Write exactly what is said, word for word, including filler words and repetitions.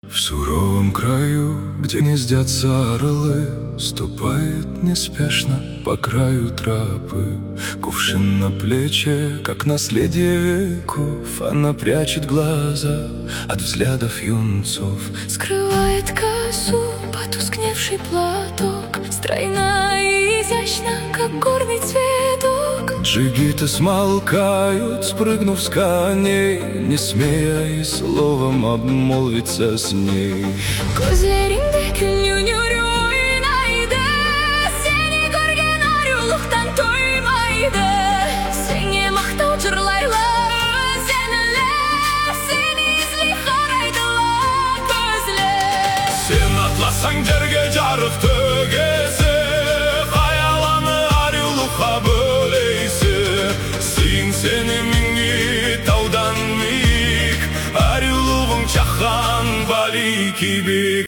В суровом краю, где гнездятся орлы, ступает неспешно по краю тропы. Кувшин на плече, как наследие веков, она прячет глаза от взглядов юнцов. Скрывает косу потускневший платок, стройна и изящна, как горный цветок. Джигиты смолкают, спрыгнув с коней, не смея и словом обмолвиться с ней. Көздеріңді күлнүнүру ойнайды, сені көрген арулықтан тоймайды. Сеңе мақтау жырлайлы өзенлер, сені ізли қарайдылар көзлер. Сен атласаң жерге жарық төгесі, қаяланы арулыққа бөлейсі. Сен сені мінге таудан биік, арулығың чаққан бали кибік.